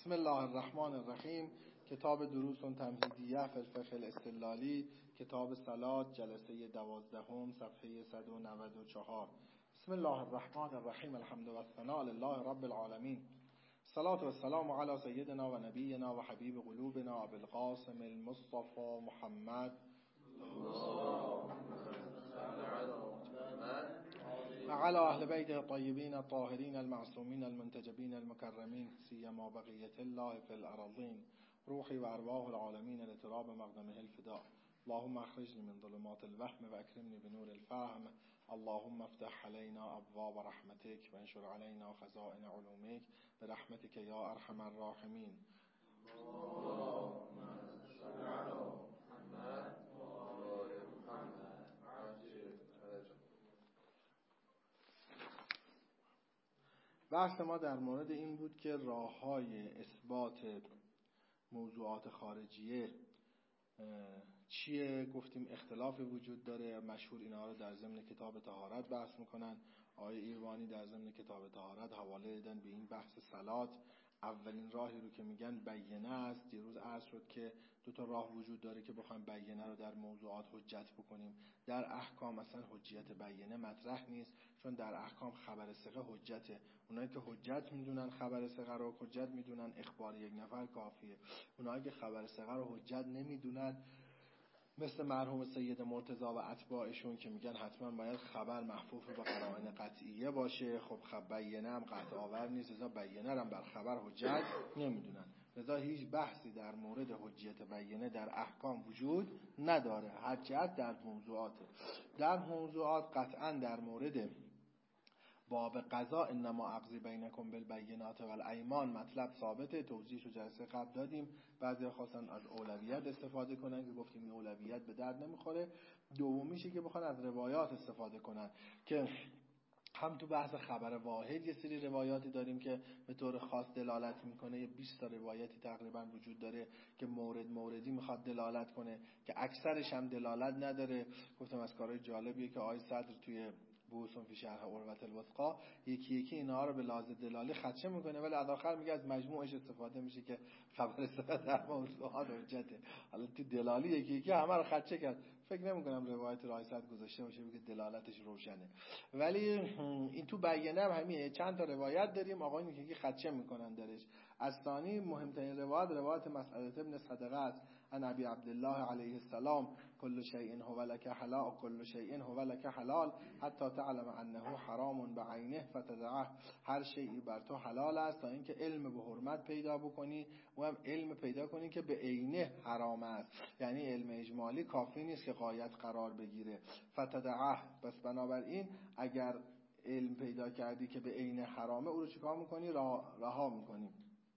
بسم الله الرحمن الرحیم. کتاب دروس تمهیدیه فی الفقه الاستدلالی، کتاب صلات، جلسه 12، صفحه 194. بسم الله الرحمن الرحیم. الحمد و الثناء لله رب العالمین. الصلاة والسلام علی سیدنا و نبینا و حبیب قلوبنا ابی القاسم المصطفى محمد و علی اهل بیته الطیبین الطاهرین المعصومین المنتجبین المکرمین، سیما بقیة الله فی الارضین، روحی و ارواح العالمین لتراب مقدمه الفداء. اللهم اخرجنی من ظلمات الوهم و اکرمنی بنور الفهم. اللهم افتح علینا ابواب رحمتک و انشر علینا خزائن علومک برحمتک یا ارحم الراحمین. اللهم صل علی محمد و آل محمد. بحث ما در مورد این بود که راه‌های اثبات موضوعات خارجیه چیه. گفتیم اختلاف وجود داره، مشهور اینها رو در ضمن کتاب طهارت بحث میکنن. آقای ایرانی در ضمن کتاب طهارت حواله دادن به این بحث صلات. اولین راهی رو که میگن بیینه است. دیروز عرض شد که دو تا راه وجود داره که بخوایم بیینه رو در موضوعات حجت بکنیم. در احکام اصلا حجیت بیینه مطرح نیست، چون در احکام خبر ثقه حجته. اونایی که حجت میدونن خبر ثقه رو حجت میدونن، اخبار یک نفر کافیه. اونایی که خبر ثقه رو حجت نمیدونن، مثل مرحوم سید مرتضی و اتباعشون که میگن حتما باید خبر محفوظ به قرائن قطعیه باشه. خب بیینه هم قطع آور نیست، لذا بیینه هم بر خبر حجت نمیدونن. لذا هیچ بحثی در مورد حجیت بیینه در احکام وجود نداره. حجت در موضوعات. در موضوعات قطعا در مورد باب قضا انما اقضی بینکم بالبینات والایمان مطلب ثابته. توضیحش رو جلسه قبل دادیم. بعضی خواستن از اولویت استفاده کنن که گفتیم این اولویت به درد نمیخوره. دومیشه که بخوان از روایات استفاده کنن که هم تو بحث خبر واحد یه سری روایاتی داریم که به طور خاص دلالت میکنه. یه 20 تا روایتی تقریبا وجود داره که موردی میخواد دلالت کنه که اکثرش هم دلالت نداره. گفتم از کارهای جالبیه که آقای صدر توی بوسون فی شرح عروة الوثقا یکی یکی اینها رو به لحاظ دلالی خدشه میکنه، ولی از آخر میگه از مجموعش استفاده میشه که خبر ثقه در موضوعات حجته. حالا تو دلالی یکی یکی همه رو خدشه کرد. فکر نمیکنم روایت رای صدر گذاشته باشه بگه دلالتش روشنه، ولی این تو بیانه هم همینه. چند تا روایت داریم آقایون یکی یکی خدشه میکنن درش. از ثانی مهمترین روایت مسعود ابن صدقه است عن ابی عبدالله علیه السلام: کل شیء هو لک حلال، کل شیء هو لک حلال حتی تعلم انه حرام بعینه فتدعه. هر شیئی بر تو حلال است تا اینکه علم به حرمت پیدا بکنی و هم علم پیدا کنی که به عینه حرام است. یعنی علم اجمالی کافی نیست که غایت قرار بگیره. فتدعه، پس بنابراین اگر علم پیدا کردی که به عینه حرامه، او رو چیکار میکنی؟ رها میکنی.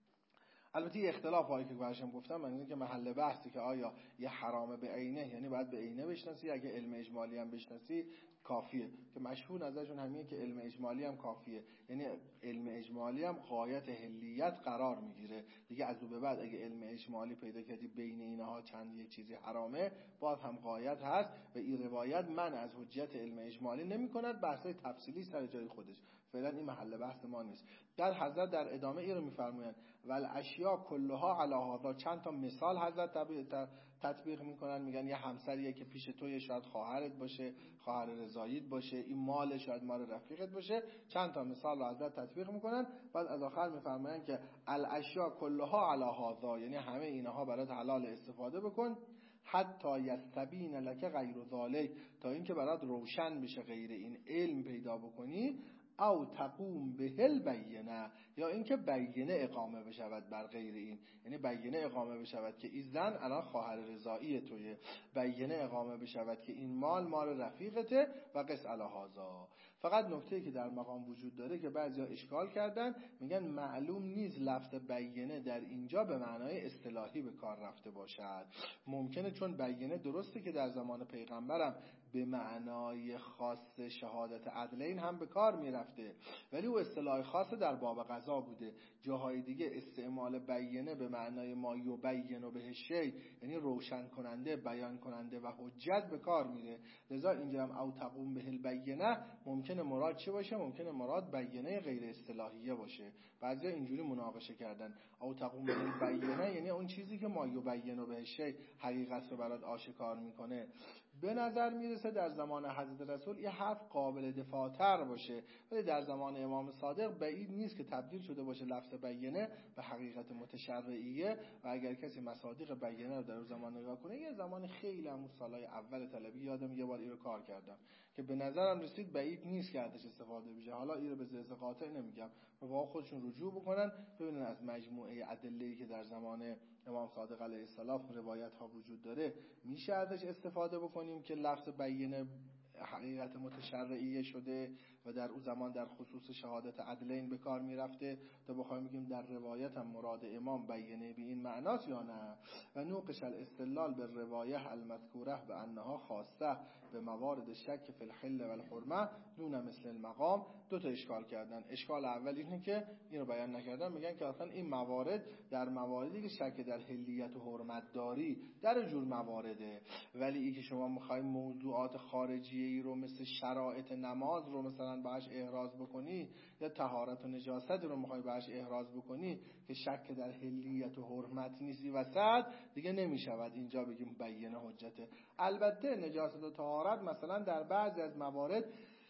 البته یه اختلاف هایی که برشم گفتم من اینه که محل بحثی که آیا یه حرامه به عینه، یعنی باید به عینه بشناسی، اگه علم اجمالی هم بشناسی کافیه. که مشهور نظرشون همینه که علم اجمالی هم کافیه، یعنی علم اجمالی هم غایت حلیت قرار میگیره دیگه. از اون به بعد اگه علم اجمالی پیدا کردی بین اینها چند یک چیزی حرامه، باز هم غایت هست. و این روایت من از حجیت علم اجمالی نمی‌کند، بحثای تفصیلی سر جای خودش. فعلا این محل بحث ما نیست. در حضرت در ادامه این رو می‌فرمایند والاشیاء کلها علی هذا. چند تا مثال حضرت تطبیق میکنن. میگن یه همسریه که پیش توی، شاید خواهرت باشه، خواهر رضاییت باشه، این مال شاید مال رفیقت باشه. چند تا مثال رو حضرت تطبیق میکنن. بعد از آخر میفرمایند که الاشیاء کلها علی هذا، یعنی همه اینها برات حلال، استفاده بکن حتی یستبین لک غیر ذلک، تا اینکه برات روشن بشه غیر این علم پیدا بکنی. او تقوم به البینه، یا اینکه بیینه اقامه بشود بر غیر این. یعنی بیینه اقامه بشود که این زن الان خواهر رضایی توی، بیینه اقامه بشود که این مال رفیقته و قس علی هذا. فقط نکته‌ای که در مقام وجود داره که بعضیا اشکال کردن، میگن معلوم نیست لفظ بیینه در اینجا به معنای اصطلاحی به کار رفته باشد. ممکنه چون بیینه درسته که در زمان پیغمبرم به معنای خاص شهادت عدلین هم به کار میرفته، ولی او اصطلاح خاص در باب قضا بوده. جاهای دیگه استعمال بینه به معنای ما یبین به شیء، یعنی روشن کننده، بیان کننده و حجت به کار میره. لذا اینجا هم او تقوم به البینه ممکنه مراد چه باشه؟ ممکنه مراد بینه غیر اصطلاحیه باشه. بعضیا اینجوری مناقشه کردن، او تقوم به البینه یعنی اون چیزی که ما یبین به شیء حقیقت رو برات آشکار میکنه. به نظر میرسه در زمان حضرت رسول این حرف قابل دفاع‌تر باشه، ولی در زمان امام صادق بعید نیست که تبدیل شده باشه لفظ بینه به حقیقت متشرعیه. و اگر کسی مصادیق بینه رو در اون زمان نگاه کنه، یه زمان خیلی همون سالهای اول طلبی یادم یه بار این رو کار کردم که به نظرم رسید بعید نیست که ازش استفاده بشه. حالا این رو به زرس قاطع نمیگم، با خودشون رجوع بکنن ببینن از مجموعه ادله‌ای که در زمان امام صادق علیه السلام روایت ها وجود داره میشه ازش استفاده بکنیم که لفظ بینه حقیقت متشرعیه شده و در اون زمان در خصوص شهادت عدلین به کار میرفته تا بخوایم بگیم در روایت هم مراد امام بینه به این معناست یا نه. و نوقش الاستدلال به روایه المذکوره به انها خاصه به موارد شک فی الحل و الحرمه دون مثل المقام. دو تا اشکال کردن. اشکال اول اینه که اینو بیان نکردن، میگن که اصلا این موارد در مواردی که شک در حلیت و حرمت داری در جور موارده، ولی این که شما میخواید موضوعات خارجی ای رو مثل شرایط نماز رو مثلا باش احراز بکنی یا طهارت و نجاست رو میخوای باش احراز بکنی که شک در حلیت و حرمت نیستی وسط، دیگه نمیشود اینجا بگیم بیانه حجته. البته نجاست و طهارت مثلا در بعضی از موارد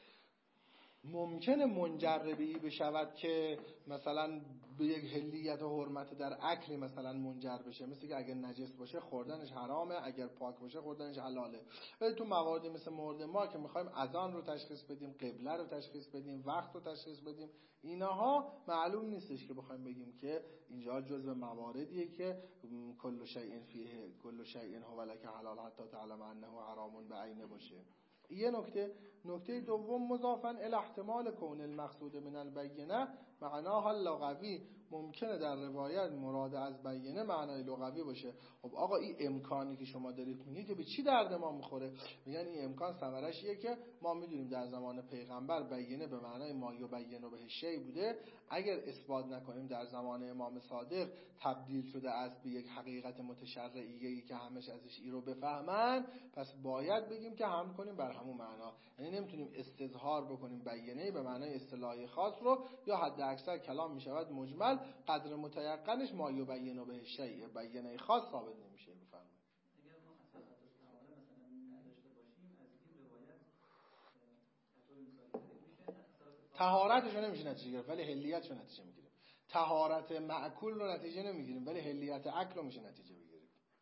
ممکنه منجر به این بشود که مثلا به یک حلیت و حرمت در اکل مثلا منجر بشه، مثل که اگر نجس باشه خوردنش حرامه، اگر پاک باشه خوردنش حلاله. ولی تو مواردی مثل مورد ما که میخوایم اذان رو تشخیص بدیم، قبله رو تشخیص بدیم، وقت رو تشخیص بدیم، اینها معلوم نیستش که بخوایم بگیم که اینجا جزء مواردیه که کل شیء فیه کل شیء هو لک حلال حتی تعلم انه حرام بعینه باشه. یه نکته دوم مضافاً الی احتمال کون المقصود من البینه معناها لغوی، ممکنه در روایت مراد از بینه معنای لغوی باشه. خب آقا این امکانی که شما دارید میگید که به چی درد ما میخوره؟ میگن این امکان ثمرش اینه که ما میدونیم در زمان پیغمبر بینه به معنای ما یبین به شیء بوده، اگر اثبات نکنیم در زمان امام صادق تبدیل شده است به یک حقیقت متشرعیه‌ای که همش ازش این رو بفهمن، پس باید بگیم که هم کنیم بر همون معنا. یعنی نمیتونیم استظهار بکنیم بینه به معنای اصطلاحی خاص رو، یا حد اکثر کلام میشود مجمل قدر متیقنش ما یبین به شیء، بینه خاص ثابت نمیشه. بفرمایید. اگر ما اساسات استعاره مثلا نداشته باشیم از این روایت طور مثالی میشه طهارتش رو نمیشه نتیجه گرفت ولی حلیتش رو نتیجه میگیریم. طهارت معکول رو نتیجه نمیگیریم ولی حلیت اکل رو میشه نتیجه بگیریم.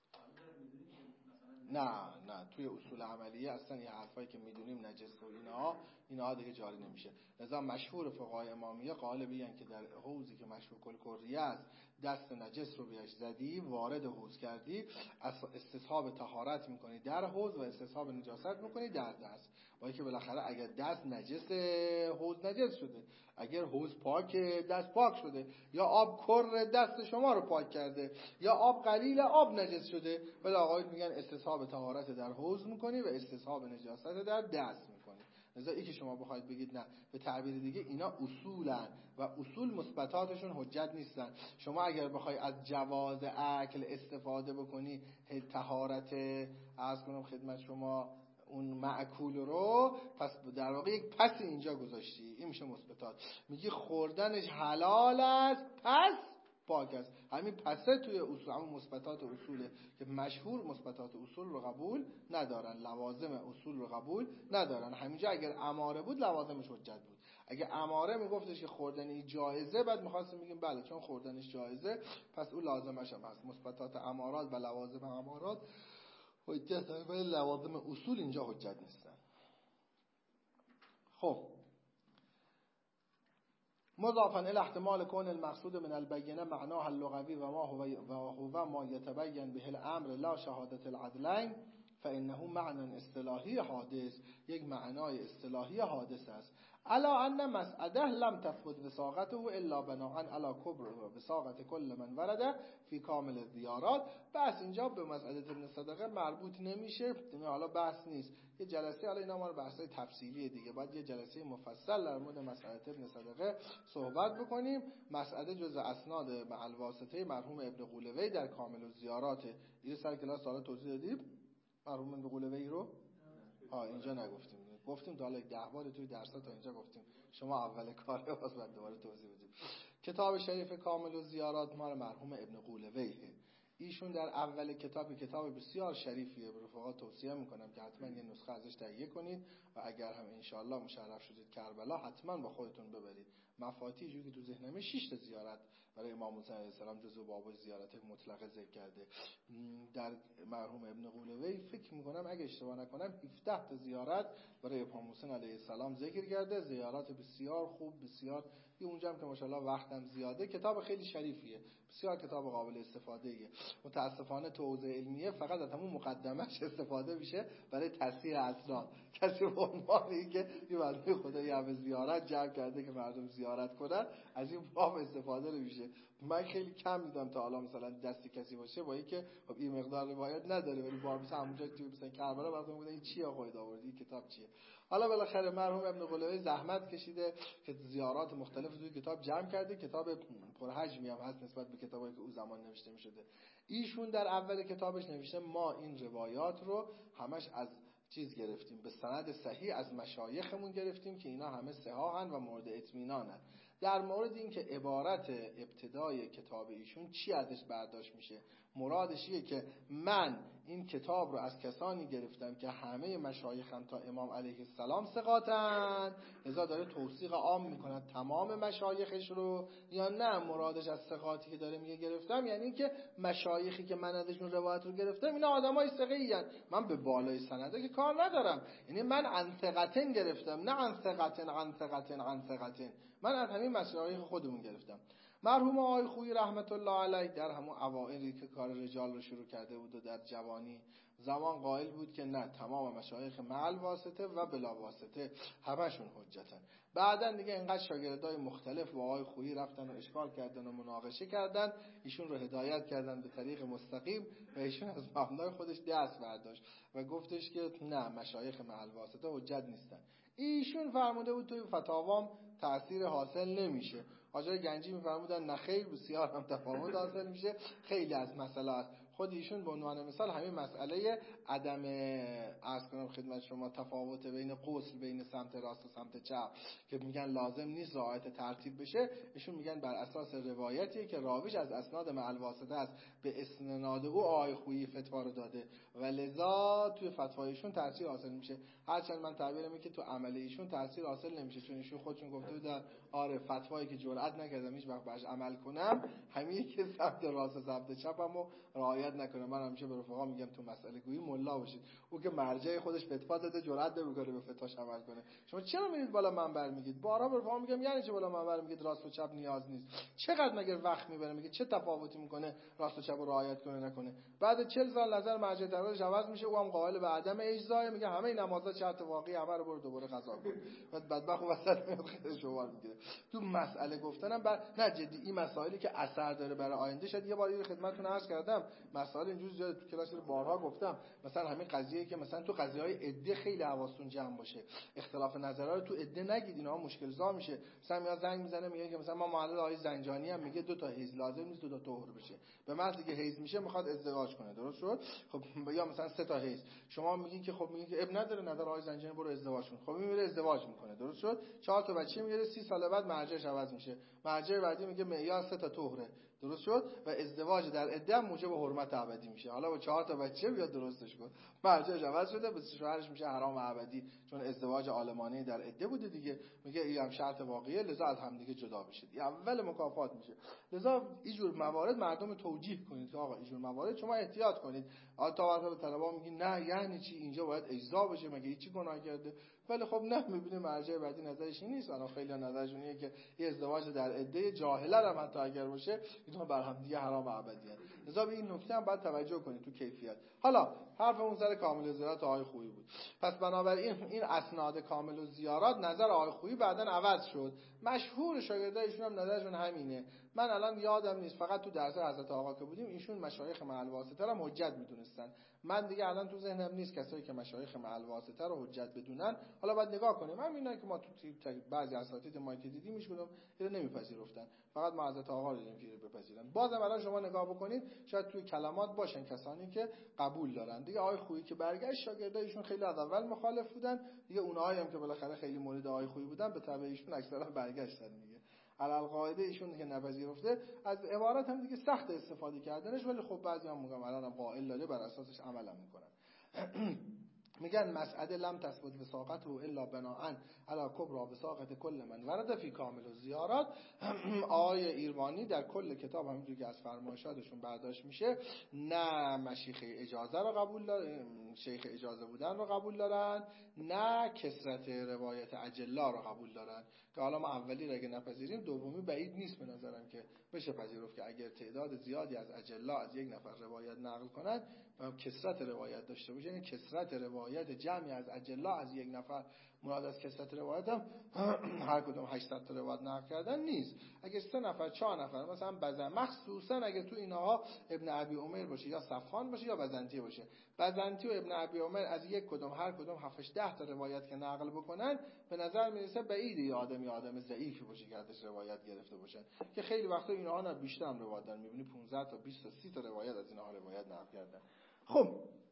نه توی اصول عملیه اصلا این حرفایی که میدونیم نجس و اینها دیگه جاری نمیشه. لذا مشهور فقهای امامیه قائل بیان که در حوضی که مشروب کلکریه است دست نجس رو بهش زدی وارد حوض کردی، استصحاب طهارت میکنی در حوض و استصحاب نجاست میکنی در دست، با اینکه بالاخره اگر دست نجس حوض نجس شده، اگر حوض پاک دست پاک شده، یا آب کر دست شما رو پاک کرده یا آب قلیل آب نجس شده، ولی آقایون میگن استصحاب طهارت در حوض میکنی و استصحاب نجاست در دست میکنی. لذا این که شما بخواید بگید نه، به تعبیر دیگه اینا اصولن و اصول مثبتاتشون حجت نیستن. شما اگر بخوای از جواز اکل استفاده بکنی طهارت عرض کنم خدمت شما اون معکول رو، پس در واقع یک پس اینجا گذاشتی، این میشه مثبتات. میگی خوردنش حلال است پس پاک است. همین پسه توی اصول، همون مثبتات اصوله که مشهور مثبتات اصول رو قبول ندارن، لوازم اصول رو قبول ندارن. همینجا اگر اماره بود لوازمش حجت بود. اگر اماره میگفتش که خوردنی جایزه، بعد می‌خواستیم بگیم بله چون خوردنش جایزه پس اون لازمش هم هست. مثبتات امارات و لوازم امارات حجت، ولی لوازم اصول اینجا حجت نیستن. خب مضافاً الی احتمال کون المقصود من البینه معناه اللغوی و هو ما یتبین به الامر لا شهادت العدلین فانه معنی اصطلاحی حادث، یک معنای اصطلاحی حادث است. الا ان مسعده لم تثبت وثاقته الا بناء علی کبر وثاقت کل من ورده فی کامل الزیارات. بس اینجا به مسعده ابن صدقه مربوط نمیشه، حالا بحث نیست. یه جلسه، حالا اینا ما بحثای تفصیلی دیگه، بعد یه جلسه مفصل در مورد مسعده ابن صدقه صحبت بکنیم. مسعده جزء اسناد مع الواسطه مرحوم ابن قولوی در کامل الزیارات. این سر کلاس حالا توضیح دادیم مرحوم ابن قولوی رو. اینجا نگفتیم، گفتیم تا حالا 10 بار توی درس‌ها تا اینجا گفتیم، شما اول کاره باز بعد دوباره توضیح بدیم. کتاب شریف کامل الزیارات مال مرحوم ابن قولویه. ایشون در اول کتاب بسیار شریفیه، به رفقا توصیه میکنم که حتما یه نسخه ازش تهیه کنید و اگر هم انشالله مشرف شدید کربلا حتما با خودتون ببرید. مفاتیحی جو که تو ذهنمه 6 تا زیارت برای امام حسین علیه السلام جزو باب زیارت مطلقه ذکر کرده. در مرحوم ابن قولوی فکر میکنم اگه اشتباه نکنم 17 تا زیارت برای امام حسین علیه السلام ذکر کرده، زیارات بسیار خوب، بسیار یه اونجا هم که ماشاءالله وقتم زیاده. کتاب خیلی شریفیه، بسیار کتاب قابل استفاده ایه. متاسفانه تو حوزه علمیه فقط از همون مقدمه‌اش استفاده میشه برای تصحیح اسناد. کسی به عنوان اینکه یه بنده خدایی همه زیارت جمع کرده که مردم زیارت کنن از این باب استفاده نمیشه. من خیلی کم دیدم تا حالا مثلا دستی کسی باشه با اینکه خب این مقدار روایت نداره ولی بار مثلا همونجا تو مثلا کربلا مردم میگن این چیه خودت آوردی، این کتاب چیه. حالا بالاخره مرحوم ابن قولوی زحمت کشیده که زیارات مختلف توی کتاب جمع کرده. کتاب پرحجمی هم هست نسبت به کتابایی که او زمان نوشته می‌شده. ایشون در اول کتابش نوشته ما این روایات رو همش از چیز گرفتیم، به سند صحیح از مشایخمون گرفتیم که اینا همه صحاحن و مورد اطمینانن. در مورد این که عبارت ابتدای کتاب ایشون چی ازش برداشت میشه، مرادش اینه که من این کتاب رو از کسانی گرفتم که همه مشایخم تا امام علیه السلام ثقاتن، لذا داره توثیق عام میکنه تمام مشایخش رو، یا نه مرادش از ثقاتی که داره میگه گرفتم یعنی که مشایخی که من ازشون روایت رو گرفتم اینا آدمای ثقه‌این، من به بالای سنده که کار ندارم. یعنی من عن ثقتن گرفتم، نه عن ثقتن عن ثقتن عن ثقتن، من از همین مشایخ خودمون گرفتم. مرحوم آقای خویی رحمت الله علیه در همون اوائلی که کار رجال رو شروع کرده بود و در جوانی زمان قائل بود که نه، تمام مشایخ مع واسطه و بلا واسطه همشون حجتن. بعدن دیگه اینقدر شاگردای مختلف با آقای خویی رفتن و اشکال کردن و مناقشه کردن، ایشون رو هدایت کردن به طریق مستقیم و ایشون از مبنای خودش دست برداشت و گفتش که نه، مشایخ مع واسطه حجت نیستن. ایشون فرموده بود توی فتاوام تأثیر حاصل نمیشه. آجای گنجی میفرمودن نه خیر، بسیار هم تفاوت حاصل میشه. خیلی از مسئله است. خود ایشون به عنوان مثال همین مسئله عدم عرض کنم خدمت شما تفاوت بین غسل بین سمت راست و سمت چپ که میگن لازم نیست رعایت ترتیب بشه، ایشون میگن بر اساس روایتیه که راویش از اسناد مع الواسطه است، به اسناد او آقای خویی فتوا رو داده و لذا توی فتوایشون تاثیر حاصل میشه. هرچند من تعبیرم اینه که تو عمل ایشون تاثیر حاصل نمیشه، چون ایشون خودشون گفته بودن آره فتوایی که جرئت نکردم هیچ وقت باهاش عمل کنم همین که سمت راست و سمت چپمو رعایت نکنه. من همیشه به رفقا میگم تو مسئله گویی ملا باشید، او که مرجع خودش فتوا داده جرئت نمیکنه به فتواش عمل کنه. شما چرا میرید بالا منبر میگید؟ بارها به رفقا میگم یعنی چه بالا منبر میگید راست و چپ نیاز نیست؟ چقدر مگر وقت میبره؟ میگه چه تفاوتی میکنه راست و چپ رو رعایت کنه نکنه؟ بعد 40 سال نظر مرجع تقلیدش عوض میشه، او هم قائل به عدم اجزا، میگه همه نمازها شرط واقعی همه رو برو دوباره قضا کن. بعد بدبخت وسط میاد خودش شوار میگیره. تو مسئله گفتنم نه جدی، این مسائلی که اثر داره برای آینده. شاید یه بار این خدمتتون عرض کردم مسائل اینجوری زیاد تو کلاس رو بارها گفتم، مثلا همین قضیه که مثلا تو قضیه‌های عده خیلی حواستون جمع باشه، اختلاف نظرها رو تو عده نگید، اینا مشکل زا میشه. مثلا میاد زنگ میزنه میگه که مثلا ما معلل آقای زنجانی هم میگه 2 تا حیض لازم نیست 2 تا طهر بشه، به محض اینکه حیض میشه میخواد ازدواج کنه، درست شد؟ خب یا مثلا 3 تا حیض، شما میگین که خب میگین که اب نداره نظر آقای زنجانی برو ازدواج کن، خب میره ازدواج میکنه، درست شد؟ 4 تا بچه میگیره، 30 سال بعد مرجعش عوض میشه، مرجع بعدی میگه معیار 3 تا طهره، درست شد؟ و ازدواج در عده موجب حرمت ابدی میشه. حالا با 4 تا بچه بیاد درستش کن، مرجعش عوض شده، به شوهرش میشه حرام ابدی، چون ازدواج عالمانه در عده بوده دیگه. میگه این هم شرط واقعیه، لذا از هم دیگه جدا بشید، این اول مکافات میشه. لذا اینجور موارد مردم توجیه کنید که آقا اینجور موارد شما احتیاط کنید. تا وقتی به طلبا میگین نه یعنی چی اینجا باید اجزا بشه، مگه هیچی گناه کرده؟ ولی خب نه می‌بینیم مرجع بعدی نظرش این نیست. الان خیلی نظرشون اینه که یه ازدواج در عده جاهله هم حتی اگر باشه اینها بر هم دیگه حرام ابدیه. لذا به این نکته هم باید توجه کنید تو کیفیت. حالا حرف اون سر کامل زیارت آقای خویی بود. پس بنابراین این اسناد کامل زیارات نظر آقای خویی بعداً عوض شد. مشهور شاگردایشون هم نظرشون همینه. من الان یادم نیست، فقط تو درس حضرت آقا که بودیم ایشون مشایخ مع الواسطه رو حجت میدونستن. من دیگه الان تو ذهنم نیست کسایی که مشایخ مع الواسطه رو حجت بدونن. حالا باید نگاه کنیم. همینایی که ما تو بعضی اساتید ما که دیدیم هیچ کدوم اینو نمیپذیرفتن. فقط ما حضرت آقا رو دیدیم که بپذیرن. بازم الان شما نگاه بکنید شاید توی کلمات باشن کسانی که قبول دارن. دیگه آقای خویی که برگشت شاگردایشون خیلی از اول مخالف بودن. دیگه اونایی هم که بالاخره خیلی مورد آقای خویی بودن به تبع ایشون اکثرا برگشتن دیگه. علالقاعده ایشون که نپذیرفته از عبارت هم دیگه سخت استفاده کردنش، ولی خب بعضی هم میگم الان هم قائل داره بر اساسش عمل هم میکنن. میگن مسعده لم تثبت وثاقته الا بناء علی کبرى وثاقه کل من ورد فی کامل الزیارات. آقای ایروانی در کل کتاب همونجوری که از فرمایشاتشون برداشت میشه نه مشیخ اجازه رو قبول دارن، شیخ اجازه بودن رو قبول دارن، نه کثرت روایت اجلا رو قبول دارن که حالا ما اولی رو اگه نپذیریم دومی بعید نیست به نظرم که بشه پذیرفت که اگر تعداد زیادی از اجلا از یک نفر روایت نقل کنن و کثرت روایت داشته باشه، یعنی کثرت روایت جمعی از اجلا از یک نفر مراد از کثرت روایت هم هر کدوم 800 تا روایت نقل کردن نیست. اگه 3 نفر 4 نفر مثلا بزن، مخصوصا اگه تو اینها ابن ابی عمر باشه یا صفوان باشه یا بزنتی باشه، بزنتی و ابن ابی عمر از یک کدوم هر کدوم 7 10 تا روایت که نقل بکنن به نظر میرسه بعید یه آدم ضعیفی باشه که ازش روایت گرفته باشن، که خیلی وقتا اینها نه بیشتر هم روایت دارن، میبینی 15 تا 20 تا 30 تا روایت از اینها روایت نقل کردن. خب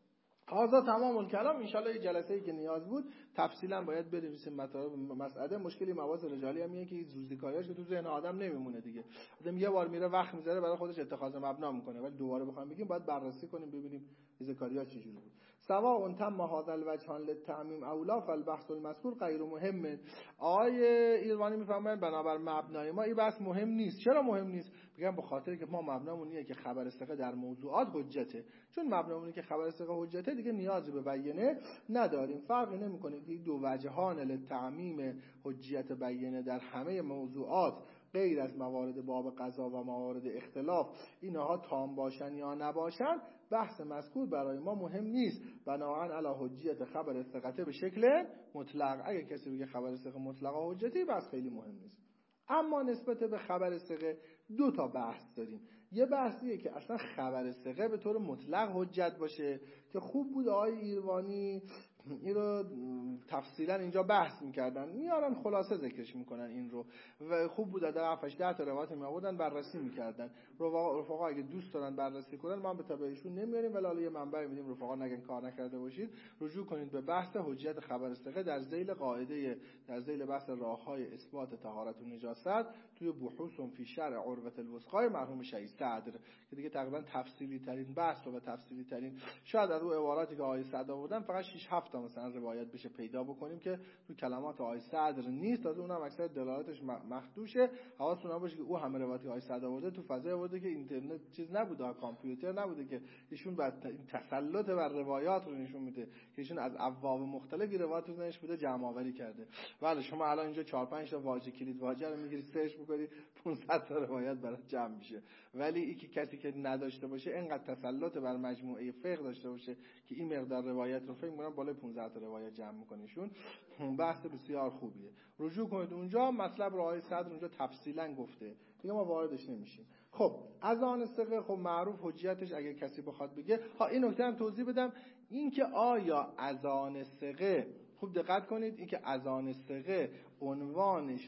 هذا تمام الکلام. ان شاءالله یه جلسه‌ای که نیاز بود تفصیلا باید بنویسیم مطالب مسعده. مشکلی مواز رجالی هم اینه که روزدیکاریاش که تو ذهن آدم نمیمونه دیگه. آدم یه بار میره وقت میذاره برای خودش اتخاذ مبنا میکنه، ولی دوباره بخوام بگیم باید بررسی کنیم ببینیم ذکریا چه جوری بود. سواء تم هذا الوجهان للتعمیم اولا فالبحث المذکور غیر مهم. آقای ایروانی میفهمن بنابر مبنای ما این بحث مهم نیست. چرا مهم نیست؟ میگم به خاطر که ما مبنامون اینه که خبر ثقه در موضوعات حجته. چون مبنامون که خبر ثقه حجته دیگه نیازی به بیانه نداریم. فرقی نمیکنه که دو وجهان للتعمیم حجیت بیانه در همه موضوعات غیر از موارد باب قضا و موارد اختلاف اینها تام باشن یا نباشن، بحث مذکور برای ما مهم نیست. بنابراین علی حجیت خبر ثقه به شکل مطلق. اگه کسی بگه خبر ثقه مطلق حجتی بس خیلی مهم نیست. اما نسبت به خبر ثقه 2 تا بحث داریم. یه بحثیه که اصلا خبر ثقه به طور مطلق حجت باشه که خوب بود آقای ایروانی این رو تفصیلا اینجا بحث میکردن، میارن خلاصه ذکرش میکنن این رو، و خوب بود در 7-8 تا روایت میآوردن بررسی میکردن. رفقا اگه دوست دارن بررسی کنن ما به تبعشون نمیاریم، ولی حالا یه منبع میدیم رفقا نگن کار نکرده باشید، رجوع کنید به بحث حجیت خبر ثقه در ذیل قاعده در ذیل بحث راههای اثبات طهارت و نجاست توی بحوث فی شرع عروة الوثقا مرحوم شهید صدر که دیگه تقریبا تفصیلی ترین بحث و تفصیلی ترین شاید از اون عباراتی که آقای صدر آوردن فقط 6-7 تا مثلا روایت بشه پیدا بکنیم که تو کلمات آقای صدر نیست، از اونم اکثر دلالتش مخدوشه. حواستون باشه که او همه روایتی آقای صدر آورده تو فضای آورده که اینترنت چیز نبوده، کامپیوتر نبوده، که ایشون بعد تسلط بر روایات رو نشون میده که ایشون از ابواب مختلفی روایت رو نش بوده جمع آوری کرده. ولی شما الان اینجا 4-5 تا واژه کلید واژه رو میگیری سرچ می‌کنی 500 تا روایت برات جمع میشه. ولی این که کسی که نداشته باشه اینقدر تسلط بر مجموعه فقه داشته باشه که این مقدار روایت رو فکر می‌کنم بالای 15 تا روایت جمع می‌کنیشون، بحث بسیار خوبیه. رجوع کنید اونجا مطلب راه صدر اونجا تفصیلا گفته، دیگه ما واردش نمیشیم. خب اذان ثقه خب معروف حجیتش اگه کسی بخواد بگه، این نکته هم توضیح بدم، این که آیا اذان ثقه، خوب دقت کنید، این که اذان ثقه عنوانش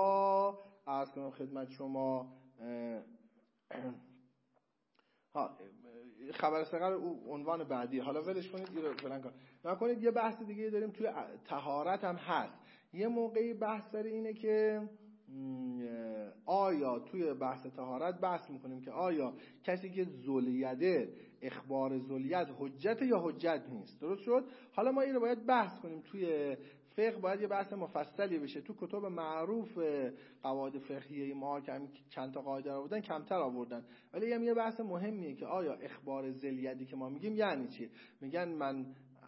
با عرض کنم خدمت شما خبر ثقه رو عنوان بعدی، حالا ولش کنید این رو فلان نکنید. یه بحث دیگه داریم توی طهارت هم هست. یه موقعی بحث داره اینه که آیا توی بحث طهارت بحث میکنیم که آیا کسی که ذولیده اخبار ذولیت حجت یا حجت نیست. درست شد؟ حالا ما این رو باید بحث کنیم. توی فقه باید یه بحث مفصلی بشه. تو کتب معروف قواعد فقهیه ما که چند تا قاعده آوردن کمتر آوردن، ولی یه بحث مهمیه که آیا اخبار ذولیتی که ما میگیم یعنی چی؟ میگن من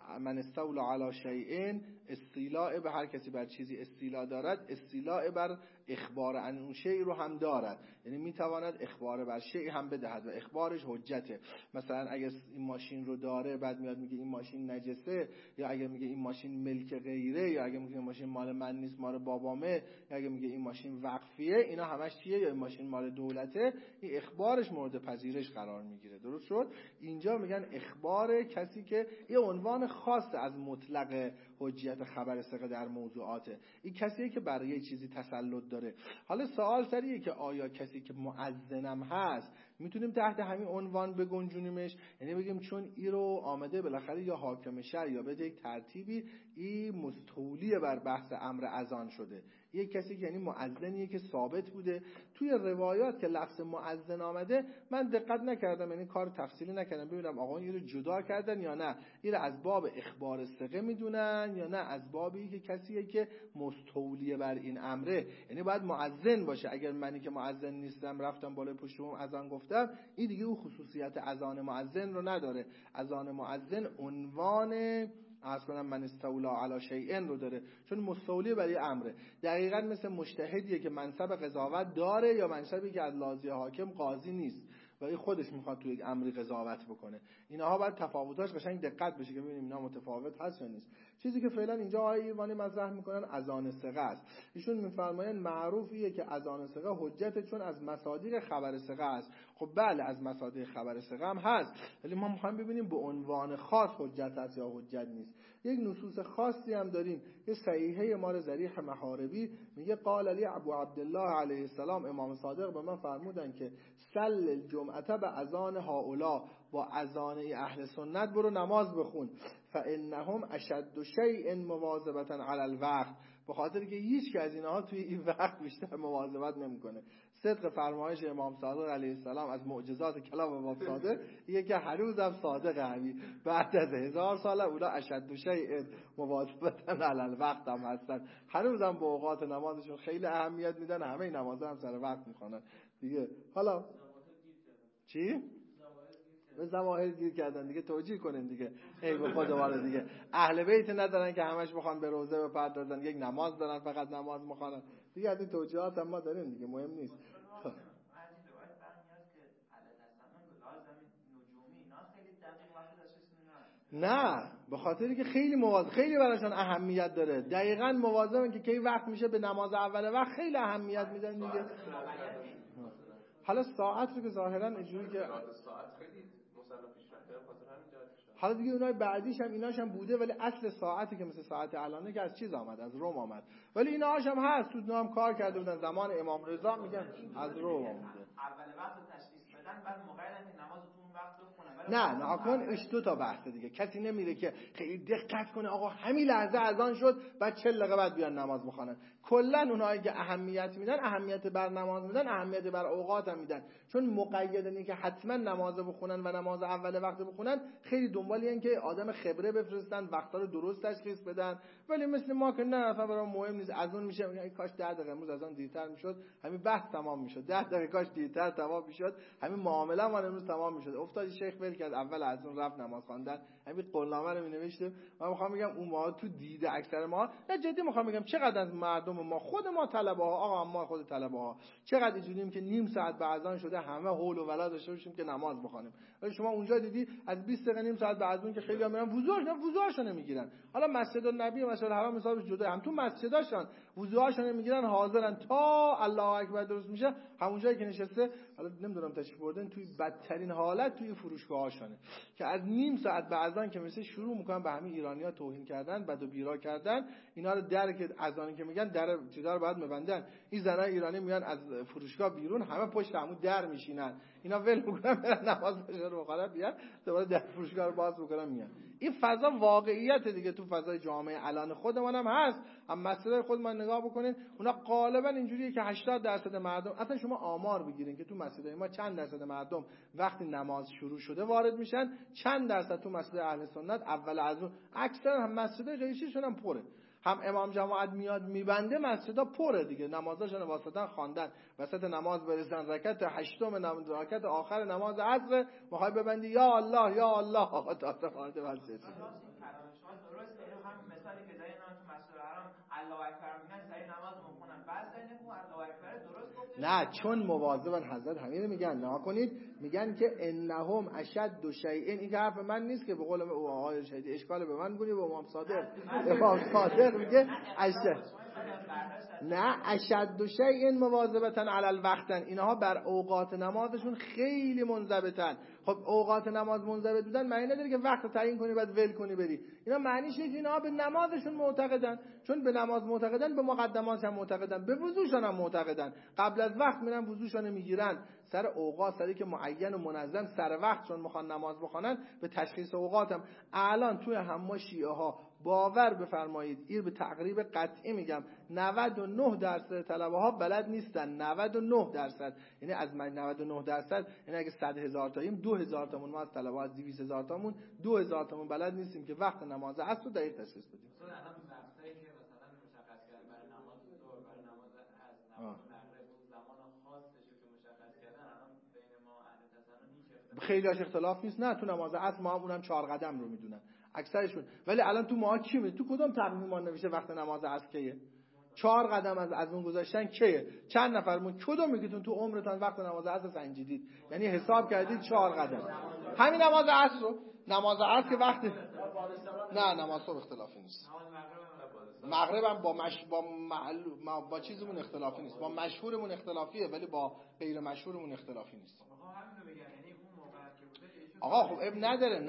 من استولا علی شیء، استیلاء به هر کسی بر چیزی استیلا دارد، استیلاء بر اخبار عن اون شیء رو هم دارد. یعنی میتواند اخبار بر شیء هم بدهد و اخبارش حجته. مثلا اگه این ماشین رو داره بعد میاد میگه این ماشین نجسه، یا اگه میگه این ماشین ملک غیره، یا اگه میگه این ماشین مال من نیست مال بابامه، یا اگه میگه این ماشین وقفیه، اینا همش چیه؟ یا این ماشین مال دولته، این اخبارش مورد پذیرش قرار میگیره. درست شد؟ اینجا میگن اخبار کسی که یه عنوان خاص از مطلق حجیت خبر ثقه در موضوعاته. این کسیه که برای یه چیزی تسلط داره. حالا سوال سریه که آیا کسی که مؤذنم هست میتونیم تحت همین عنوان بگنجونیمش؟ یعنی بگیم چون ای رو آمده بالاخره یا حاکم شرع یا بده یک ترتیبی ای مستولی بر بحث امر اذان شده. یک کسی که یعنی مؤذنیه که ثابت بوده. توی روایات که لفظ مؤذن آمده من دقت نکردم، یعنی کار تفصیلی نکردم ببینم آقا این رو جدا کردن یا نه، این رو از باب اخبار ثقه میدونن یا نه از بابی که کسیه که مستولی بر این امره، یعنی باید مؤذن باشه. اگر منی که مؤذن نیستم رفتم بالای پشت بوم اذان گفتم، این دیگه اون خصوصیت اذان مؤذن رو نداره. اذان مؤذن عنوان اصلا من استولا علی شیء رو داره، چون مستولی برای امره. دقیقاً مثل مجتهدیه که منصب قضاوت داره یا منصبی که از لازم حاکم قاضی نیست و این خودش میخواد توی یک امری قضاوت بکنه. اینها باید تفاوتاش قشنگ دقت بشه که ببینیم اینا متفاوت هست یا نیست. چیزی که فعلا اینجا آقای ایرانی مطرح میکنن اذان ثقه است. ایشون میفرمایند معروفیه که اذان ثقه حجت چون از مصادیق خبر ثقه است. خب بله از مصادیق خبر ثقه هم هست، ولی ما میخوایم ببینیم به عنوان خاص حجت هست یا حجت نیست. یک نصوص خاصی هم داریم. یه صحیحه ما ذریح محاربی میگه قال علی ابو عبدالله علیه السلام، امام صادق به من فرمودن که صل الجمعه به اذان هؤلاء، با اذان اهل سنت برو نماز بخون، فانهم اشد شیء مواظبه علی الوقت، به خاطر که هیچ که از اینها توی این وقت بیشتر مواظبت نمیکنه. صدق فرمایش امام صادق علیه السلام از معجزات کلام امام صادق یه که هنوزم صادق همین بعد از 1000 سال اونا اشد شیء مواظبه علی الوقت هم هستن، هنوزم به اوقات نمازشون خیلی اهمیت میدن، همه نمازها هم سر وقت میخونن دیگه. حالا چی؟ به ظواهر گیر کردن دیگه، توجیه کنین دیگه. ای به خودواره دیگه اهل بیت ندارن که همش بخوان به روزه بپردازن، یک نماز دارن فقط نماز میخوانن دیگه. از این توجیهات هم ما داریم دیگه، مهم نیست. نه به خاطری که خیلی مواظب، خیلی براشون اهمیت داره. دقیقاً مواظبن که کی وقت میشه به نماز اول وقت خیلی اهمیت میدن دیگه. حالا ساعت رو که ظاهرا اینجوری که ساعت خیلی مصرف پیشرفته خاطر همین جهت میشه. حالا دیگه اونای بعدیش هم ایناش هم بوده، ولی اصل ساعتی که مثل ساعت الانه که از چیز آمد، از روم آمد، ولی ایناش هم هست تو هم کار کرده بودن زمان امام رضا، میگن از روم آمده. اول وقت تشخیص بدن بعد موقعی که نماز تو اون وقت بخونن. نه نکن، اش دو تا بحث دیگه. کسی نمیره که خیلی دقت کنه آقا همین لحظه اذان شد بعد 40 دقیقه بعد بیان نماز بخونن. کلا اونایی که اهمیت میدن، اهمیت بر نماز میدن، اهمیت بر اوقات هم میدن، چون مقیدن که حتما نماز بخونن و نماز اول وقت بخونن. خیلی دنبال این که آدم خبره بفرستن، وقتا رو درست تشخیص بدن. ولی مثل ما که نه اصلا برام مهم نیست، اذان میشه میگن کاش 10 دقیقه امروز اذان دیرتر میشد، همین بحث تمام میشد. 10 دقیقه کاش دیرتر تمام میشد، همین معامله ما امروز تمام میشد. افتاد شیخ ول کرد اول اذان رفت نماز خواندن، همین قولنامه رو مینوشتیم. من میخوام بگم اون ما تو دیده اکثر ما، نه جدی میخوام بگم چقدر از مردم ما، خود ما طلبه ها، آقا ما خود طلبه ها چقدر اینجوریم که نیم ساعت به اذان شده همه حول و ولا داشته باشیم که نماز بخونیم. ولی شما اونجا دیدی از 20 دقیقه نیم ساعت بعد اون که خیلی‌ها میرن وضوءاشو نمیگیرن. حالا مسجد النبی مثلا حرام حسابش جدا، هم تو مسجداشون وضوءاشو نمیگیرن، حاضرن تا الله اکبر درست میشه همون جایی که نشسته. حالا نمیدونم تشریف بردن توی بدترین حالت توی فروشگاهاشونه که از نیم ساعت بعد اذان که مثلا شروع میکنن به همین ایرانی‌ها توهین کردن، بد و بیرا کردن. اینا رو در که اذانی که میگن در چیزا رو بعد میبندن. این زنای ایرانی میان از فروشگاه بیرون، همه پشت همون در میشینن، اینا ول میکنن نماز رو بخونن، بیان دوباره در فروشگاه رو باز میکنن میان. این فضا واقعیت دیگه، تو فضای جامعه الان خودمون هم هست. هم مسئله خود من نگاه بکنین، اونا غالبا اینجوریه که 80% مردم، اصلا شما آمار بگیرین که تو مسجدای ما چند درصد مردم وقتی نماز شروع شده وارد میشن، چند درصد تو مسجد اهل سنت اول از اون. اکثر هم مسجدای غیشیشون هم پره، هم امام جماعت میاد میبنده مسجدها پره دیگه، نمازاشون واسطن خواندن، وسط نماز برسن رکعت هشتم رکعت آخر نماز عصر میخوای ببندی یا الله یا الله تا وارد مسجد. الله اکبر میگن سریع نماز میخونن بعد سریع نکن الله اکبر درست گفته نه، چون مواظبن. حضرت همین میگن نه کنید، میگن که انهم اشد شیء. این که حرف من نیست که به قول آقای شهیدی اشکال به من میگونی، به امام صادق. امام صادق میگه اشد شیء مواظبتا علی الوقتن. اینها بر اوقات نمازشون خیلی منضبطن. خب اوقات نماز منضبط بودن معنی نداره که وقت تعیین کنی بعد ول کنی بری. اینا معنیش اینه که اینها به نمازشون معتقدن. چون به نماز معتقدن، به مقدمات هم معتقدن، به وضوشون هم معتقدن. قبل از وقت میرن وضوشون میگیرن. سر اوقات، سری که معین و منظم سر وقت چون میخوان نماز بخونن، به تشخیص اوقاتم الان توی همه شیعه ها باور بفرمایید، این به تقریب قطعی میگم 99% طلبه ها بلد نیستن. 99%. یعنی از 99%، یعنی اگه 100,000 تاییم 2,000 تامون ما از طلبه از 200,000 تامون 2,000 تامون بلد نیستیم که وقت نماز عصر رو دقیق تشخیص بدیم. الان وقتی که مثلا مشخص کردن برای نماز ظهر، برای نماز عصر، نماز مغرب، زمان خاصش که مشخص کردن، الان بین ما اهل تسنن هیچ خیلی‌هاش اختلاف نیست. نه، تو نماز عصر ما هم اونم 4 قدم رو میدونن اکثرشون. ولی الان تو ما کی می تو کدوم تقویم ما نوشته وقت نماز عصر کیه؟ 4 قدم از اون گذاشتن کیه؟ چند نفرمون کدوم میگیتون تو عمرتون وقت نماز عصر سنجیدید؟ یعنی حساب کردید 4 قدم. همین نماز عصر رو، نماز عصر که وقت نه، نماز صبح اختلافی نیست. مغرب هم با چیزمون اختلافی نیست. با مشهورمون اختلافیه ولی با غیر مشهورمون اختلافی نیست. آقا خب اب نداره.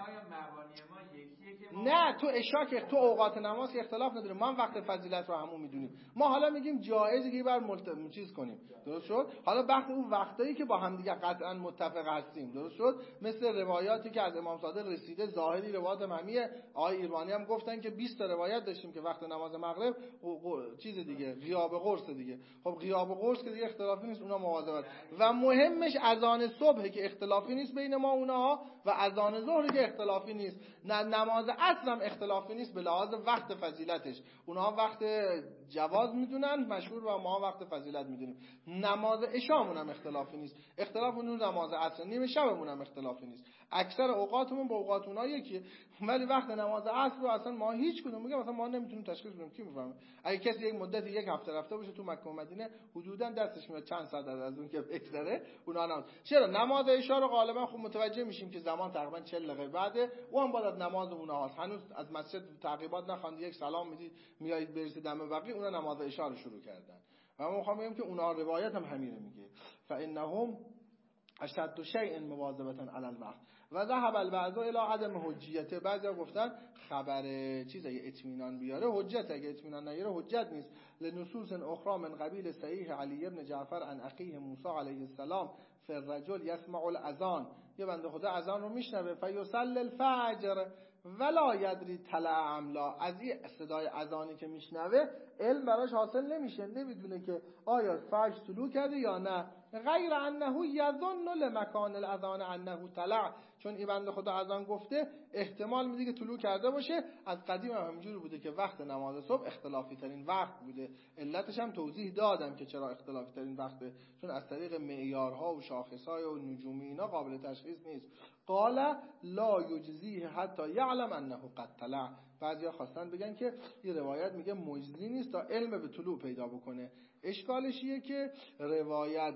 نه تو اشاک تو اوقات نماز اختلاف نداره. ما هم وقت فضیلت رو همون میدونیم. ما حالا میگیم جایزه که بر چیز کنیم. درست شد؟ حالا وقت اون وقتایی که با هم دیگه قطعا متفق هستیم. درست شد؟ مثل روایاتی که از امام صادق رسیده، ظاهری روایات مهمیه. آقای ایرانی هم گفتن که 20 تا روایت داشتیم که وقت نماز مغرب چیز دیگه غیاب قرص دیگه. خب غیاب قرص که دیگه اختلافی نیست، اونا مواظبت. و مهمش اذان صبح که اختلافی نیست بین ما اونها، و اذان ظهر که اختلافی نیست. نه نماز عصر هم اختلافی نیست به لحاظ وقت فضیلتش. اونها وقت جواز میدونن مشهور و ما وقت فضیلت میدونیم. نماز عشامون هم اختلافی نیست. اختلاف اون نماز عصر، نیمه شبمون هم اختلافی نیست. اکثر اوقاتمون با اوقات اونها یکیه. ولی وقت نماز عصر رو اصلا ما هیچ کدوم میگم مثلا ما نمیتونیم تشخیص بدیم. کی میفهمه؟ اگه کسی یک مدت یک هفته رفته باشه تو مکه و مدینه، حدودا دستش میاد چند ساعت از اون که بگذره اونها نماز. چرا نماز عشا رو غالبا خب متوجه میشیم که زمان تقریبا 40 دقیقه بعده، اون بعد از نماز اونها هست. هنوز از مسجد تعقیبات نخواند، یک سلام میدید میایید برسید دم بقیه، اونها نماز عشا رو شروع کردن. و ما میخوام بگم که اونها روایت هم همینه میگه فانهم اشد شیء مواظبه علی الوقت و ذهب البعض الى عدم حجیت. بعضیا گفتن خبر چیزای اطمینان بیاره حجت، اگه اطمینان نیاره حجت نیست. لنصوص اخرى من قبیل صحیح علی ابن جعفر عن اخیه موسی علیه السلام فی الرجل یسمع الاذان. یه بنده خدا اذان رو میشنوه فیصلی الفجر ولا یدری طلع ام لا. از این صدای اذانی که میشنوه علم براش حاصل نمیشه، نمیدونه که آیا فجر طلوع کرده یا نه. غیر انه یظن لمکان الاذان انه طلع. چون این بنده خدا اذان گفته احتمال میده که طلوع کرده باشه. از قدیم هم همینجوری بوده که وقت نماز صبح اختلافی ترین وقت بوده. علتش هم توضیح دادم که چرا اختلافی ترین وقته، چون از طریق معیارها و شاخصهای و نجومی اینا قابل تشخیص نیست. قال لا یجزیه حتی یعلم انه قد طلع. بعضیا خواستن بگن که این روایت میگه مجزی نیست تا علم به طلوع پیدا بکنه. اشکالش اینه که روایت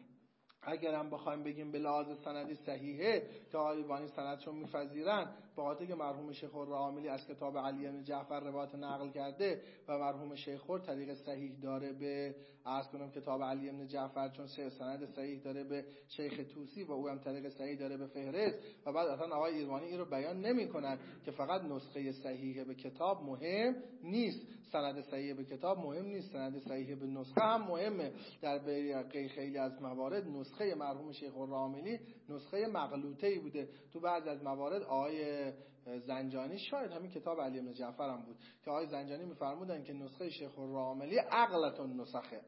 اگر هم بخوایم بگیم به لحاظ سندی صحیحه که آقای بانی سندشون می‌پذیرن، با خاطر که مرحوم شیخ الراملی از کتاب علی بن جعفر روایت نقل کرده و مرحوم شیخ طریق صحیح داره به عرض کنم کتاب علی بن جعفر، چون سند صحیح داره به شیخ طوسی و او هم طریق صحیح داره به فهرست. و بعد اصلا آقای ایرانی این رو بیان نمی‌کنن که فقط نسخه صحیح به کتاب مهم نیست، سند صحیح به کتاب مهم نیست، سند صحیح به نسخه هم مهمه. در خیلی از موارد نسخه مرحوم شیخ الراملی نسخه مغلوطه‌ای بوده. تو بعضی از موارد آقای زنجانی، شاید همین کتاب علی بن جعفر هم بود که آقای زنجانی می‌فرمودن که نسخه شیخ الراملی اغلطن نسخه.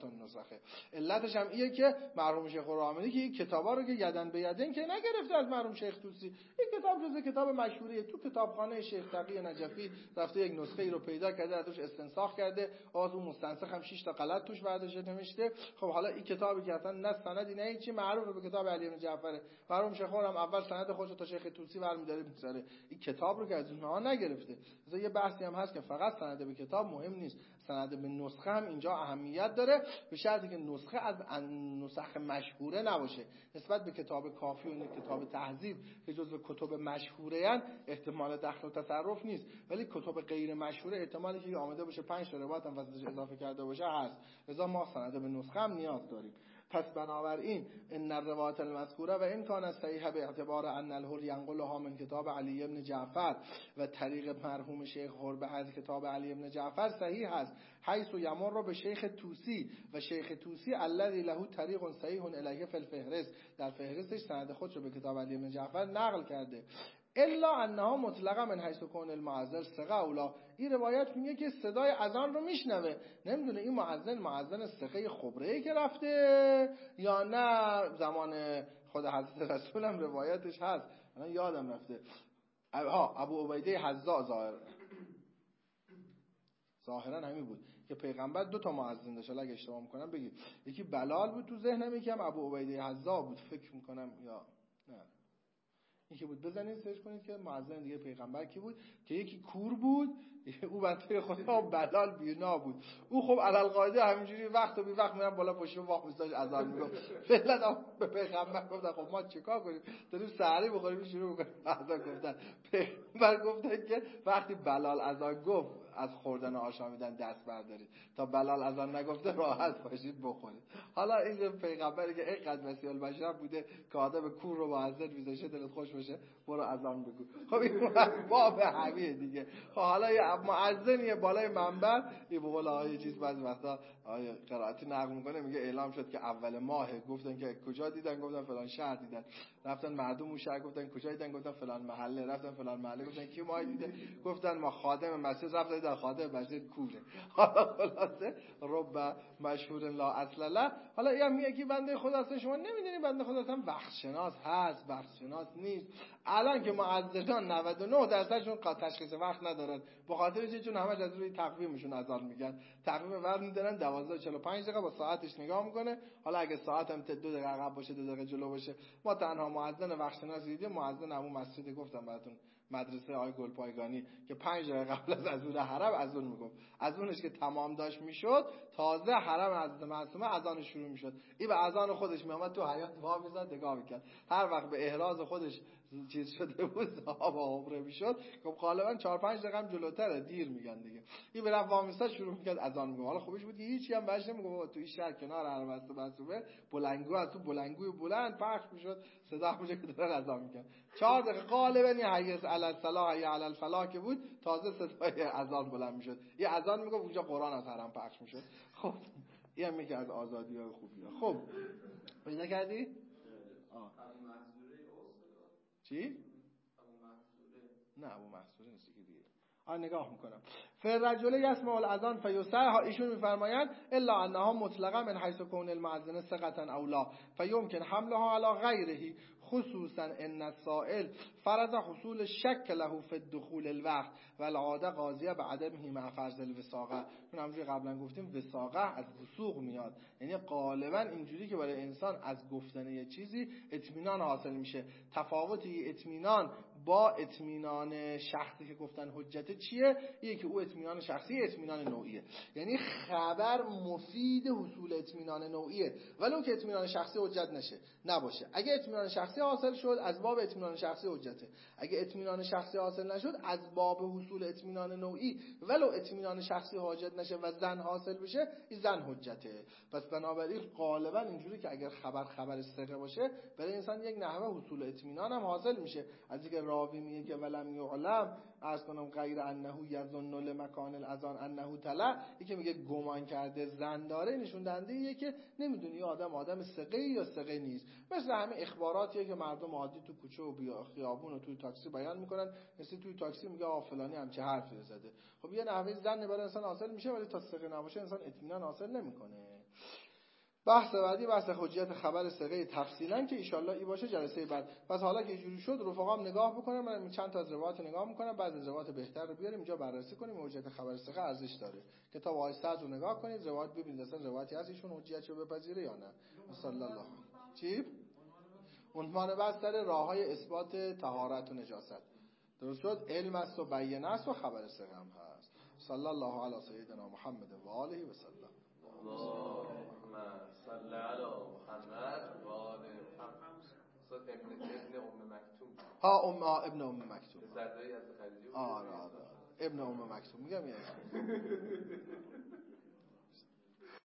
علتش هم اینه که مرحوم شیخ الراملی که این کتابا رو که یدن به یدن که نگرفته از مرحوم شیخ طوسی، این کتاب جزء کتاب مشهوریه. تو کتابخانه شیخ تقی نجفی رفته یک نسخه ای رو پیدا کرده، ازش استنساخ کرده، از اون مستنسخ هم 6 تا غلط توش برداشته نوشته. خب حالا این کتابی که اصلا نه سندی نه هیچی معروفه به کتاب علی بن جعفر، مرحوم شیخ هم اول سند خودش تا شیخ طوسی برمی‌داره می‌ذاره. این کتاب رو که از اونها نگرفته. مثلا یه بحثی هم هست که فقط سند به کتاب مهم نیست، سند به نسخه هم اینجا اهمیت داره، به شرطی که نسخه از نسخ مشهوره نباشه. نسبت به کتاب کافی و کتاب تهذیب که جزو کتب مشهوره ان احتمال دخل و تصرف نیست، ولی کتب غیر مشهوره احتمالی که آمده باشه 5 تا روایت هم واسش اضافه کرده باشه هست. لذا ما سند به نسخه هم نیاز داریم. پس بنابراین ان الروایات المذکوره و این کان صحیح به اعتبار ان الحر ینقلها من کتاب علی بن جعفر و طریق مرحوم شیخ حر از کتاب علی بن جعفر صحیح است، حیث یمر به شیخ توسی و شیخ توسی الذی له طریق صحیح الیه فی الفهرست، در فهرستش سند خودش رو به کتاب علی بن جعفر نقل کرده. الا انها مطلقا من حیث کون المؤذن ثقه اولا، این روایت میگه که صدای اذان رو میشنوه، نمیدونه این مؤذن ثقه خبره‌ای که رفته یا نه زمان خود حضرت رسول هم روایتش هست، من یادم رفته. ابو عبیده حذا ظاهرا همین بود که پیغمبر 2 تا مؤذن داشت، اگه اشتباه میکنم بگید، یکی بلال بود تو ذهنم، یکم ابو عبیده حذا بود فکر میکنم، یا نه یکی بود، بزنید سرچ کنید که مؤذن دیگه پیغمبر کی بود، که یکی کور بود او بنده خدا، بلال بینا بود. او خب علل قاعده همینجوری وقت و بی وقت میرن بالا پشت واق میذاشت اذان میگفت. فعلا به پیغمبر گفتن خب ما چیکار کنیم، داریم سحری بخوریم شروع میکنیم اذان گفتن. پیغمبر گفتن که وقتی بلال اذان گفت از خوردن آشامیدن دست بردارید، تا بلال اذان نگفته راحت باشید بخورید. حالا این پیغمبری که اینقدر مسیح البشر بوده که آدم کور رو مؤذن میذاشه دلت خوش باشه برو اذان بگو. خب این باب همین دیگه. خب حالا یه مؤذنیه بالای منبر، این به قول آیه چیز بعضی وقتا آیه قرائتی نقل میکنه، میگه اعلام شد که اول ماه، گفتن که کجا دیدن، گفتن فلان شهر دیدن، رفتن مردم اون شهر گفتن کجا دیدن، گفتن فلان محله، رفتن فلان محله گفتن کی ماه دیده، گفتن ما خادم مسجد، رفتن در خادم مسجد کوره. حالا خلاصه رب مشهور لا اصل له. حالا یا میگه کی بنده خدا هست، شما نمیدونید بنده خدا هستن، وقت شناس هست وقت شناس نیست. الان که مؤذنان 99% تشخیص وقت ندارن، به خاطر چون همش از روی تقویمشون اذان میگن، تقویم وقت میدارن 12:45 دقیقه با ساعتش نگاه میکنه. حالا اگه ساعت هم 2 دقیقه عقب باشه 2 دقیقه جلو باشه، ما تنها مؤذن وقت شناس دیدیم مؤذن همون مسجد گفتم براتون، مدرسه آقای گلپایگانی، که 5 دقیقه قبل از اذان حرم اذان میگفت، اذانش که تمام داشت میشد تازه حرم حضرت معصومه اذان شروع میشد. این به اذان خودش میامد تو حیاط وا میزد نگاه میکرد، هر وقت به احراز خودش چیز شده بود صاحب عمره میشد، خب غالبا 4-5 دقیقه هم جلوتره، دیر میگن دیگه، این به رفت وامیسا شروع میکرد اذان میگفت. حالا خوبش بود که هیچی هم بهش نمیگفت، تو این شهر کنار حرم حضرت معصومه بلندگو از تو بلندگوی بلند پخش میشد، صدا میشه که داره اذان میکرد. 4 دقیقه غالبا این حی علی الصلاح حی علی الفلاح که بود تازه صدای اذان بلند میشد، یه اذان میگفت اونجا قرآن از حرم پخش میشد. خب این هم میگه از آزادی‌های خوبی. خب پیدا کردی؟ چی؟ نه ابو محصوره نیست که دیگه. نگاه میکنم. فرجل یسمع الاذان فیصح، ایشون میفرمایند الا انها مطلقا من حیث کون المؤذن ثقة اولا فیمکن حملها علی غیره، خصوصا ان السائل فرض حصول شک له فی الدخول الوقت و العاده قاضیه بعدمه مع فرض الوثاقه. چون همونجوری قبلا گفتیم وثاقه از وثوق میاد، یعنی غالبا اینجوری که برای انسان از گفتن یه چیزی اطمینان حاصل میشه. تفاوتی اطمینان با اطمینان شخصی که گفتن حجت چیه؟ اینه که او اطمینان شخصی اطمینان نوعیه، یعنی خبر مفید حصول اطمینان نوعیه، ولی اون که اطمینان شخصی حجت نباشه. اگه اطمینان شخصی حاصل شد از باب اطمینان شخصی حجته، اگه اطمینان شخصی حاصل نشد از باب حصول اطمینان نوعی ولو اطمینان شخصی حاجت نشه و زن حاصل بشه این زن حجته. پس بنابراین غالبا اینجوری که اگر خبر ثقه باشه برای انسان یک نحوه حصول اطمینان هم حاصل میشه. از اینکه راوی میگه که ولم یعلم عرض کنم غیر انه یظن لمکان الاذان انه طلع، یکی میگه گمان کرده زن داره، نشون دهنده ایه که نمیدونی آدم ثقه یا ثقه نیست. مثل همه اخباراتیه که مردم عادی تو کوچه و خیابون و توی تاکسی بیان میکنن، مثل توی تاکسی میگه فلانی همچه حرفی زده. خب یه نحوه زن برای انسان حاصل میشه، ولی تا ثقه نباشه انسان اطمینان حاصل نمیکنه. بحث بعدی بحث حجیت خبر ثقه تفصیلا که ان ای باشه جلسه بعد. پس حالا که اینجوری شد رفقام نگاه بکنم، من چند تا از روایات نگاه میکنم، بعضی از روایات بهتر رو بیاریم اینجا بررسی کنیم. حجیت خبر ثقه ارزش داره. کتاب آقای صدر رو نگاه کنید، روایت ببینید اصلا روایتی از ایشون حجیت رو بپذیره یا نه. صلی الله. چی؟ عنوان بحث در راههای اثبات طهارت و نجاست. درست شد؟ علم است و بیانه است و خبر سرم هست. صلی الله علی سیدنا محمد و آله و سلم. اللهم صل علی محمد و آل محمد. صد ابن ام مکتوم. ابن ام مکتوم. زردایی از خلیجی. آره ابن ام مکتوم میگم یعنی